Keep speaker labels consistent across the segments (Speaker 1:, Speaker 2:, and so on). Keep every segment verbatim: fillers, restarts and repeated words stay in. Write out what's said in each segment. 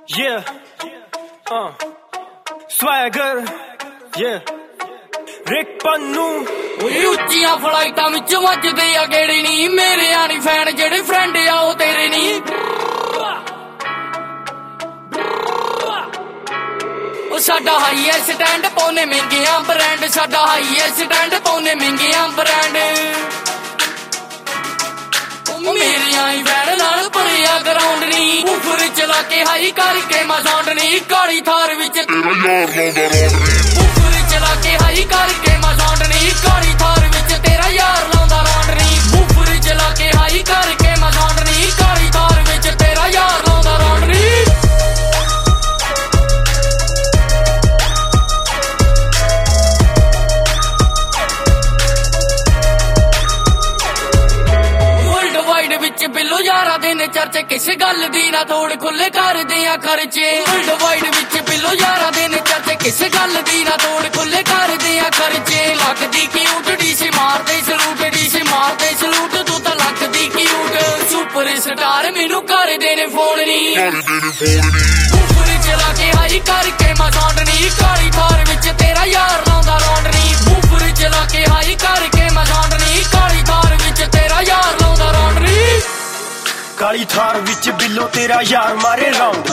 Speaker 1: Yeah, uh, swagger, yeah, Rick Pannu।
Speaker 2: ਉੱਚੀਆਂ ਫਲਾਈਟਾਂ ਵਿੱਚ ਵੱਜਦੇ ਆ ਗੇੜੇ ਨੀ, ਮੇਰੇ ਆਣੀ ਫੈਨ ਜਿਹੜੇ ਫਰੈਂਡ ਆ ਉਹ ਤੇਰੇ ਨੀ। ਉਹ ਸਾਡਾ ਹਾਈ ਐ ਸਟੈਂਡ ਪਾਉਨੇ ਮਹਿੰਗੀਆਂ ਬ੍ਰਾਂਡ, ਸਾਡਾ ਹਾਈ ਐ ਸਟੈਂਡ ਪਾਉਨੇ ਮਹਿੰਗੀਆਂ ਬ੍ਰਾਂਡ। ਮੇਰੇ ਆਈ ਫੈਨ ਨਾਲ ਭਰਿਆ ਗਰਾਊਂਡ ਨੀ, ਉਫਰ ਚਲਾ ਕੇ ਹਾਈ ਕਰਕੇ ਮੈਂ ਸਾਊਂਡ ਨੀ। ਕਾਲੀ ਥਾਰ ਵਿੱਚ ਤੇਰਾ ਯਾਰ ਲਾਉਂਦਾ ਰੌਂਡ ਨੀ, ਉਫਰ ਚਲਾ ਕੇ ਹਾਈ ਕਰਕੇ ਮੈਂ ਸਾਊਂਡ ਨੀ। ਕਾਲੀ ਥਾਰ ਵਿੱਚ ਤੇਰਾ ਯਾਰ ਲਾਉਂਦਾ ਰੌਂਡ ਨੀ, ਉਫਰ ਚਲਾ ਕੇ ਹਾਈ ਕਰਕੇ ਮੈਂ ਸਾਊਂਡ ਨੀ। ਕਾਲੀ ਥਾਰ ਵਿੱਚ ਤੇਰਾ ਯਾਰ ਲਾਉਂਦਾ ਰੌਂਡ ਨੀ। ਬਿੱਲੋ ਯਾਰਾਂ ਦੇ ਨੇ ਚਰਚੇ, ਕਿਸੇ ਗੱਲ ਦੀ ਨਾ ਤੋੜ, ਖੁੱਲੇ ਕਰਦੇ ਆ ਖਰਚੇ। ਵਰਲਡ ਵਾਈਡ ਵਿੱਚ ਬਿੱਲੋ ਯਾਰਾਂ ਦੇ ਨੇ ਚਰਚੇ, ਕਿਸੇ ਗੱਲ ਦੀ ਨਾ ਤੋੜ, ਖੁੱਲੇ ਕਰਦੇ ਆ ਖਰਚੇ। ਲੱਗਦੀ ਕਿਊਟ ਡੀਸੀ ਮਾਰਦੇ ਸਲੂਟ, ਡੀਸੀ ਮਾਰਦੇ ਸਲੂਟ, ਤੂੰ ਤਾਂ ਲੱਗਦੀ ਕਿਊਟ। ਸੁਪਰ ਸਟਾਰ ਮੈਨੂੰ ਕਰਦੇ ਨੇ ਫੋਨ ਨੀ, ਉਫਰ ਚਲਾ ਕੇ ਹਾਈ ਕਰਕੇ ਮੈਂ ਸਾਊਂਡ ਨੀ। ਕਾਲੀ ਥਾਰ ਵਿੱਚ ਤੇਰਾ ਯਾਰ ਲਾਉਂਦਾ ਰੌਂਡ ਨੀ, ਉਫਰ ਚਲਾ ਕੇ ਹਾਈ ਕਰਕੇ ਮੈਂ ਸਾਊਂਡ ਨੀ। ਕਾਲੀ ਥਾਰ ਵਿੱਚ ਤੇਰਾ ਯਾਰ ਲਾਉਂਦਾ ਰੌਂਡ ਨੀ।
Speaker 1: ਕਾਲੀ ਥਾਰ ਵਿੱਚ ਬਿੱਲੋ ਤੇਰਾ ਯਾਰ ਮਾਰੇ ਰਾਉਂਡ,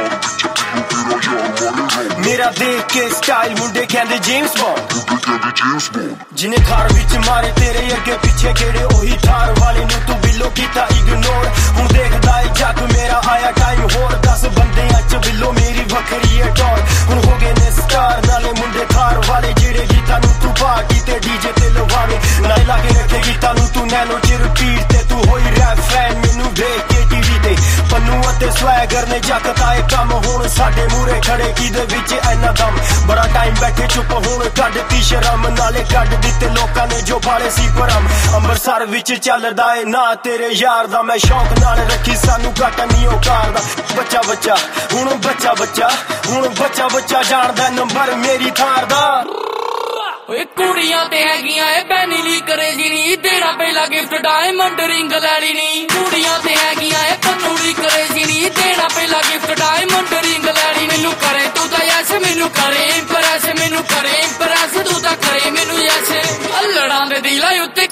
Speaker 1: ਮੇਰਾ ਦੇਖ ਕੇ ਸਟਾਈਲ ਮੁੰਡੇ ਕਹਿੰਦੇ ਜੇਮਸ ਬੌਂਡ। ਜਿਨੇ ਥਾਰ ਵਿੱਚ ਮਾਰੇ ਤੇਰੇ ਅੱਗੇ ਪਿੱਛੇ ਗੇੜੇ, ਉਹੀ ਥਾਰ ਵਾਲੇ ਨੂੰ ਤੂੰ ਬਿੱਲੋ ਕੀਤਾ ਇਗਨੋਰ। ਹੁਣ ਦੇਖਦਾ ਏ ਜੱਗ ਮੇਰਾ ਆਇਆ ਟਾਈਮ ਹੋਰ, ਦਸ ਬੰਦਿਆਂ ਚ ਬਿੱਲੋ ਮੇਰੀ ਵੱਖਰੀ ਏ ਟੌਰ। ਹੁਣ ਹੋ ਗਏ ਨੇ ਸਟਾਰ ਨਾਲੇ ਮੁੰਡੇ ਥਾਰ ਵਾਲੇ, ਜਿਹੜੇ ਗੀਤਾਂ ਨੂੰ ਤੂੰ ਪਾਰਟੀ ਤੇ ਡੀਜੇ ਤੇ ਲਵਾਵੇਂ। ਨਾਲੇ ਲਾ ਕੇ ਰੱਖੇ ਗੀਤਾਂ ਨੂੰ ਤੂੰ ਨੈਨੋ ਚ ਰਿਪੀਟ ਤੇ, ਤੂੰ ਹੋਈ ਰੈਪ ਫੈਨ ਮੈਨੂੰ ਵੇਖ ਕੇ ਟੀਵੀ ਤੇ। ਪੰਨੂ ਅਤੇ ਸਵੈਗਰ ਨੇ ਜੱਕਤਾ ਏ ਕੰਮ, ਹੁਣ ਸਾਡੇ ਮੂਹਰੇ ਖੜੇ ਕਿਹਦੇ ਵਿੱਚ ਐਨਾ ਦਮ। ਬੜਾ ਟਾਈਮ ਬੈਠੇ ਚੁੱਪ, ਹੁਣ ਕੱਢਤੀ ਸ਼ਰਮ, ਨਾਲੇ ਕੱਢ ਦਿੱਤੇ ਲੋਕਾਂ ਨੇ ਜੋ ਬਾਲੇ ਸੀ ਭਰਮ। ਅੰਮ੍ਰਿਤਸਰ ਵਿੱਚ ਚੱਲਦਾ ਏ ਨਾ ਤੇਰੇ ਯਾਰ ਦਾ, ਮੈਂ ਸ਼ੌਕ ਨਾਲ ਰੱਖੀ ਸਾਨੂੰ ਘੱਟ ਨੀ ਔਕਾਰ ਦਾ। ਬੱਚਾ ਬੱਚਾ ਹੁਣ ਬੱਚਾ ਬੱਚਾ ਹੁਣ ਬੱਚਾ ਬੱਚਾ ਜਾਣਦਾ ਨੰਬਰ ਮੇਰੀ ਥਾਰ ਦਾ।
Speaker 2: ਓਏ ਕੁੜੀਆਂ ਤੇ ਹੈਗੀਆਂ ਏ ਬੈਨੀ ਲੀ ਕਰੇਜੀ ਨੀ, ਤੇਰਾ ਪਹਿਲਾ ਗਿਫਟ ਡਾਇਮੰਡ ਰਿੰਗ ਲੈ ਲਈ ਨੀ। ਕੁੜੀਆਂ ਤੇ ਹੈਗੀਆਂ ਏ ਪੰਨੂ ਲੀ ਕਰੇਜੀ ਨੀ, ਤੇਰਾ ਪਹਿਲਾ ਗਿਫਟ ਡਾਇਮੰਡ ਰਿੰਗ ਲੈ ਲਈ। ਮੈਨੂੰ ਕਰੇ ਤੂੰ ਤਾਂ ਯੈਸ, ਮੈਨੂੰ ਕਰੇ ਇੰਪ੍ਰੈਸ, ਮੈਨੂੰ ਕਰੇ ਇੰਪ੍ਰੈਸ, ਤੂੰ ਤਾਂ ਕਰੇ ਮੈਨੂੰ ਯੈਸ। ਅਲੜਾਂ ਦੇ ਦਿਲਾਂ ਉੱਤੇ